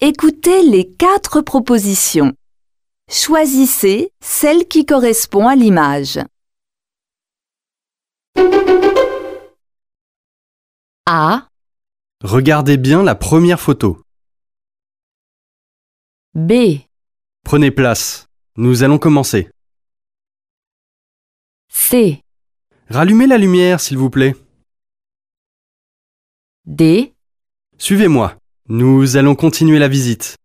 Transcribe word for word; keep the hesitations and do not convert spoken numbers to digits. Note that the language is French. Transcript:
Écoutez les quatre propositions. Choisissez celle qui correspond à l'image. A, Regardez bien la première photo. B, Prenez place. Nous allons commencer. C, Rallumez la lumière, s'il vous plaît. D, Suivez-moi. Nous allons continuer la visite.